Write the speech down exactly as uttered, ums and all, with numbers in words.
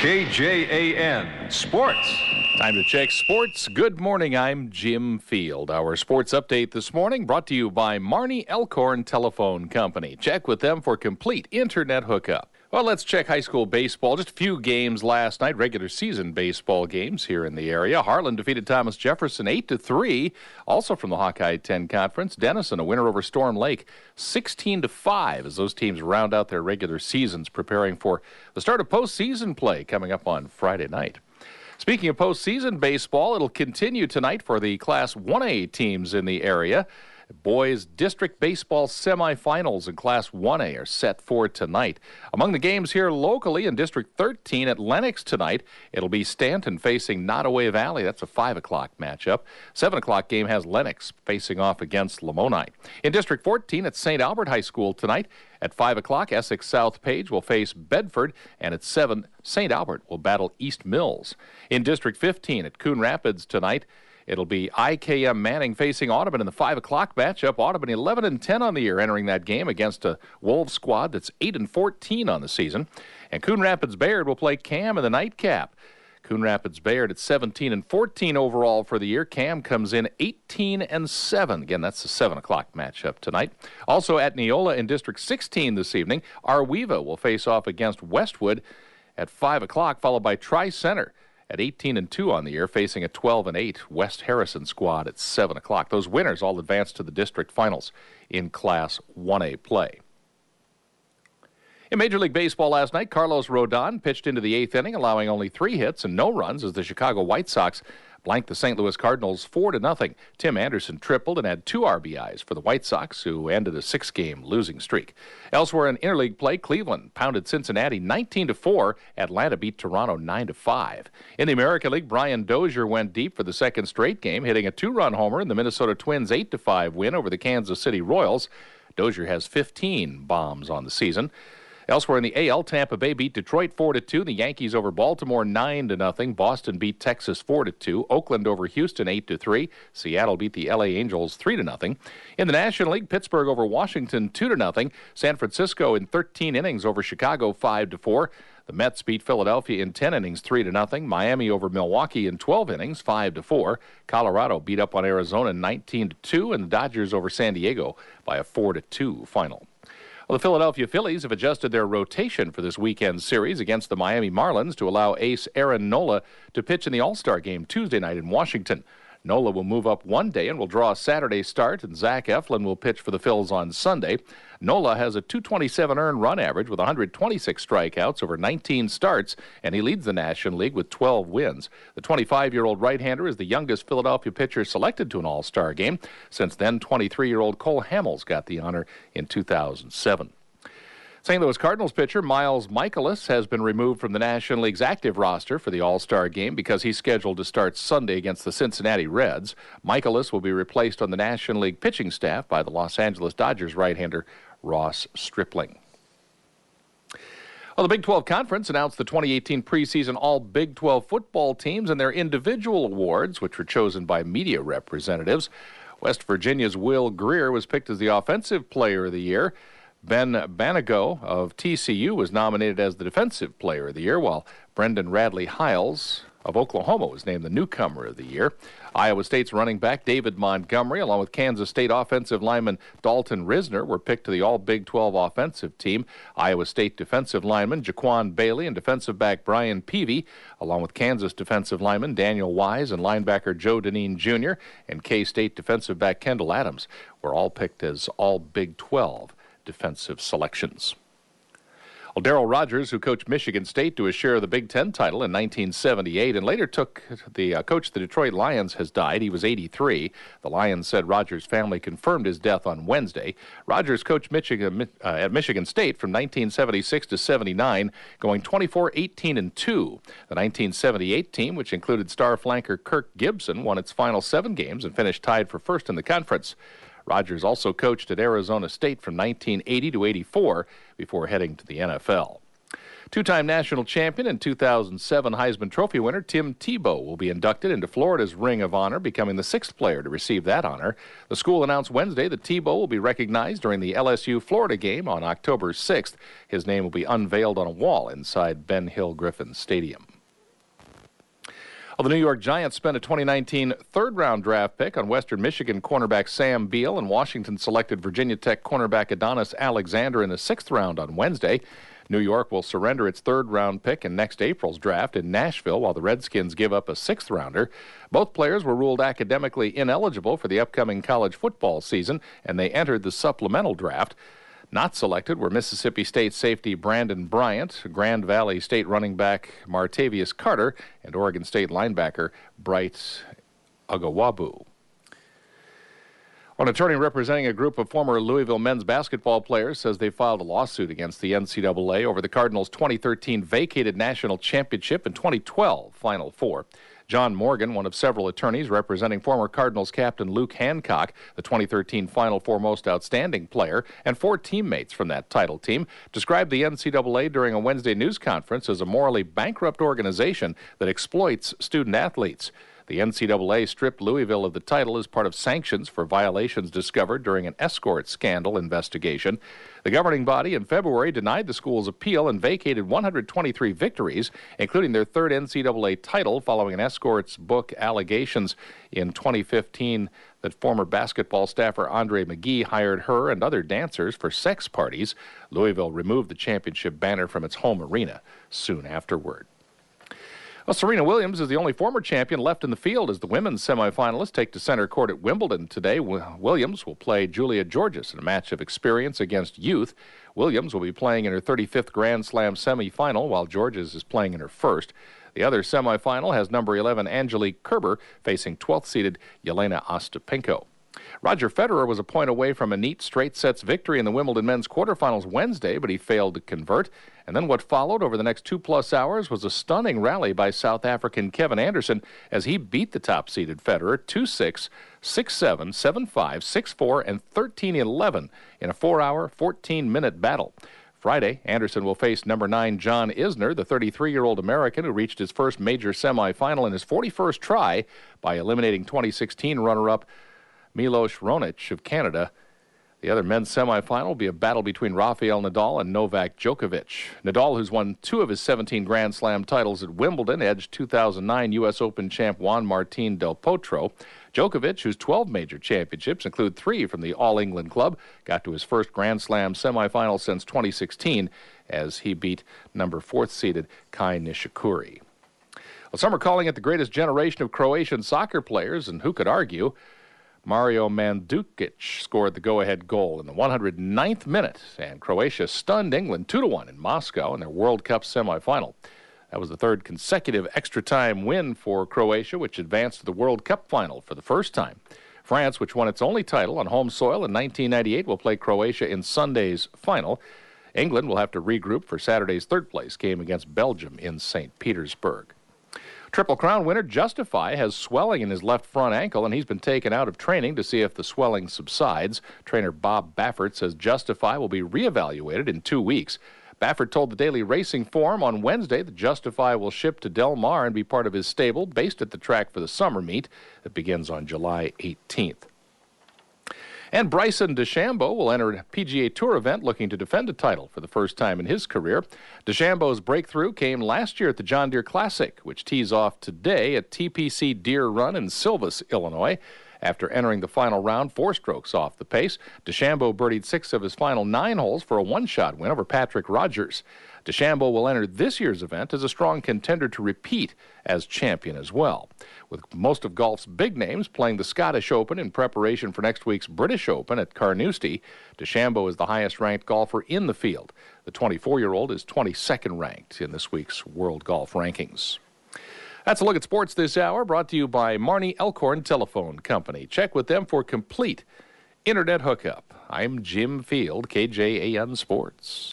K J A N Sports. Time to check sports. Good morning, I'm Jim Field. Our sports update this morning brought to you by Marnie Elkhorn Telephone Company. Check with them for complete internet hookup. Well, let's check high school baseball. Just a few games last night, regular season baseball games here in the area. Harlan defeated Thomas Jefferson eight to three. Also from the Hawkeye ten Conference, Denison, a winner over Storm Lake, sixteen to five, as those teams round out their regular seasons, preparing for the start of postseason play coming up on Friday night. Speaking of postseason baseball, it'll continue tonight for the Class one A teams in the area. Boys District Baseball semifinals in Class one A are set for tonight. Among the games here locally in District thirteen at Lenox tonight, it'll be Stanton facing Nottoway Valley. That's a five o'clock matchup. seven o'clock game has Lenox facing off against Lamoni. In District fourteen at Saint Albert High School tonight, at five o'clock, Essex South Page will face Bedford, and at seven, Saint Albert will battle East Mills. In District fifteen at Coon Rapids tonight, it'll be I K M Manning facing Audubon in the five o'clock matchup. Audubon eleven and ten on the year entering that game against a Wolves squad that's eight and fourteen on the season. And Coon Rapids Bayard will play Cam in the nightcap. Coon Rapids Bayard at seventeen and fourteen overall for the year. Cam comes in eighteen and seven. Again, that's the seven o'clock matchup tonight. Also at Neola in District sixteen this evening, Arweva will face off against Westwood at five o'clock, followed by Tri-Center at eighteen and two on the year, facing a twelve and eight West Harrison squad at seven o'clock. Those winners all advance to the district finals in Class one A play. In Major League Baseball last night, Carlos Rodon pitched into the eighth inning, allowing only three hits and no runs as the Chicago White Sox blanked the Saint Louis Cardinals four to nothing. Tim Anderson tripled and had two R B Is for the White Sox, who ended a six-game losing streak. Elsewhere in interleague play, Cleveland pounded Cincinnati nineteen to four. Atlanta beat Toronto nine to five. In the American League, Brian Dozier went deep for the second straight game, hitting a two-run homer in the Minnesota Twins' eight to five win over the Kansas City Royals. Dozier has fifteen bombs on the season. Elsewhere in the A L, Tampa Bay beat Detroit four to two. The Yankees over Baltimore nine to nothing. Boston beat Texas four to two. Oakland over Houston eight to three. Seattle beat the L A Angels three to nothing. In the National League, Pittsburgh over Washington two to nothing. San Francisco in thirteen innings over Chicago five to four. The Mets beat Philadelphia in ten innings three to nothing. Miami over Milwaukee in twelve innings five to four. Colorado beat up on Arizona nineteen to two, and the Dodgers over San Diego by a four to two final. Well, the Philadelphia Phillies have adjusted their rotation for this weekend series against the Miami Marlins to allow ace Aaron Nola to pitch in the All-Star game Tuesday night in Washington. Nola will move up one day and will draw a Saturday start, and Zach Eflin will pitch for the Phils on Sunday. Nola has a two twenty-seven earned run average with one hundred twenty-six strikeouts over nineteen starts, and he leads the National League with twelve wins. The twenty-five-year-old right-hander is the youngest Philadelphia pitcher selected to an All-Star game. Since then, twenty-three-year-old Cole Hamels got the honor in two thousand seven. Saint Louis Cardinals pitcher Miles Michaelis has been removed from the National League's active roster for the All-Star game because he's scheduled to start Sunday against the Cincinnati Reds. Michaelis will be replaced on the National League pitching staff by the Los Angeles Dodgers right-hander Ross Stripling. Well, the Big twelve Conference announced the twenty eighteen preseason All-Big twelve football teams and their individual awards, which were chosen by media representatives. West Virginia's Will Greer was picked as the Offensive Player of the Year. Ben Banago of T C U was nominated as the Defensive Player of the Year, while Brendan Radley Hiles of Oklahoma was named the Newcomer of the Year. Iowa State's running back David Montgomery, along with Kansas State offensive lineman Dalton Risner, were picked to the All-Big twelve offensive team. Iowa State defensive lineman Jaquan Bailey and defensive back Brian Peavy, along with Kansas defensive lineman Daniel Wise and linebacker Joe Deneen Junior, and K-State defensive back Kendall Adams, were all picked as All-Big twelve defensive selections. Well, Darrell Rogers, who coached Michigan State to a share of the Big Ten title in nineteen seventy-eight and later took the uh, coach of the Detroit Lions, has died. He was eighty-three. The Lions said Rogers' family confirmed his death on Wednesday. Rogers coached Michigan uh, at Michigan State from nineteen seventy-six to seventy-nine, going twenty-four eighteen and two. The nineteen seventy-eight team, which included star flanker Kirk Gibson, won its final seven games and finished tied for first in the conference. Rogers also coached at Arizona State from nineteen eighty to eighty-four before heading to the N F L. Two-time national champion and two thousand seven Heisman Trophy winner Tim Tebow will be inducted into Florida's Ring of Honor, becoming the sixth player to receive that honor. The school announced Wednesday that Tebow will be recognized during the L S U-Florida game on October sixth. His name will be unveiled on a wall inside Ben Hill Griffin Stadium. Well, the New York Giants spent a twenty nineteen third-round draft pick on Western Michigan cornerback Sam Beal, and Washington selected Virginia Tech cornerback Adonis Alexander in the sixth round on Wednesday. New York will surrender its third-round pick in next April's draft in Nashville, while the Redskins give up a sixth-rounder. Both players were ruled academically ineligible for the upcoming college football season, and they entered the supplemental draft. Not selected were Mississippi State safety Brandon Bryant, Grand Valley State running back Martavius Carter, and Oregon State linebacker Bright Agawabu. An attorney representing a group of former Louisville men's basketball players says they filed a lawsuit against the N C double A over the Cardinals' twenty thirteen vacated national championship and twenty twelve Final Four. John Morgan, one of several attorneys representing former Cardinals captain Luke Hancock, the twenty thirteen Final Four most outstanding player, and four teammates from that title team, described the N C double A during a Wednesday news conference as a morally bankrupt organization that exploits student athletes. The N C double A stripped Louisville of the title as part of sanctions for violations discovered during an escort scandal investigation. The governing body in February denied the school's appeal and vacated one hundred twenty-three victories, including their third N C double A title following an escort's book allegations in twenty fifteen that former basketball staffer Andre McGee hired her and other dancers for sex parties. Louisville removed the championship banner from its home arena soon afterward. Well, Serena Williams is the only former champion left in the field as the women's semifinalists take to center court at Wimbledon today. Williams will play Julia Georges in a match of experience against youth. Williams will be playing in her thirty-fifth Grand Slam semifinal, while Georges is playing in her first. The other semifinal has number eleven Angelique Kerber facing twelfth-seeded Yelena Ostapenko. Roger Federer was a point away from a neat straight sets victory in the Wimbledon men's quarterfinals Wednesday, but he failed to convert. And then what followed over the next two-plus hours was a stunning rally by South African Kevin Anderson as he beat the top-seeded Federer two six, six seven, seven five, six four, and thirteen eleven in a four-hour, fourteen-minute battle. Friday, Anderson will face number nine John Isner, the thirty-three-year-old American who reached his first major semifinal in his forty-first try by eliminating twenty sixteen runner-up Milos Raonic of Canada. The other men's semifinal will be a battle between Rafael Nadal and Novak Djokovic. Nadal, who's won two of his seventeen Grand Slam titles at Wimbledon, edged two thousand nine U S Open champ Juan Martín del Potro. Djokovic, whose twelve major championships include three from the All England club, got to his first Grand Slam semifinal since twenty sixteen as he beat number fourth-seeded Kai Nishikori. Well, some are calling it the greatest generation of Croatian soccer players, and who could argue? Mario Mandzukic scored the go-ahead goal in the one hundred ninth minute, and Croatia stunned England two to one in Moscow in their World Cup semifinal. That was the third consecutive extra-time win for Croatia, which advanced to the World Cup final for the first time. France, which won its only title on home soil in nineteen ninety-eight, will play Croatia in Sunday's final. England will have to regroup for Saturday's third-place game against Belgium in Saint Petersburg. Triple Crown winner Justify has swelling in his left front ankle, and he's been taken out of training to see if the swelling subsides. Trainer Bob Baffert says Justify will be reevaluated in two weeks. Baffert told the Daily Racing Forum on Wednesday that Justify will ship to Del Mar and be part of his stable based at the track for the summer meet that begins on July eighteenth. And Bryson DeChambeau will enter a P G A Tour event looking to defend a title for the first time in his career. DeChambeau's breakthrough came last year at the John Deere Classic, which tees off today at T P C Deere Run in Silvis, Illinois. After entering the final round four strokes off the pace, DeChambeau birdied six of his final nine holes for a one-shot win over Patrick Rogers. DeChambeau will enter this year's event as a strong contender to repeat as champion as well. With most of golf's big names playing the Scottish Open in preparation for next week's British Open at Carnoustie, DeChambeau is the highest-ranked golfer in the field. The twenty-four-year-old is twenty-second ranked in this week's World Golf Rankings. That's a look at sports this hour, brought to you by Marnie Elkhorn Telephone Company. Check with them for complete internet hookup. I'm Jim Field, K J A N Sports.